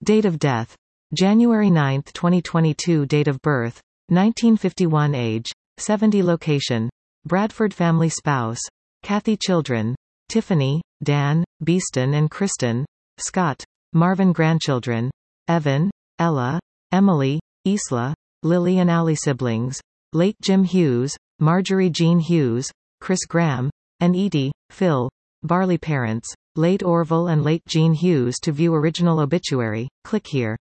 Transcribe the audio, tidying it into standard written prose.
Date of death: January 9, 2022. Date of birth: 1951. Age: 70. Location: Bradford. Family: spouse: Kathy. Children: Tiffany, Dan, Beeston and Kristen, Scott, Marvin. Grandchildren: Evan, Ella, Emily, Isla, Lily and Allie. Siblings: late Jim Hughes, Marjorie Jean Hughes, Chris Graham, and Edie, Phil. Barley. Parents: late Orville and late Jean Hughes. To view original obituary, click here.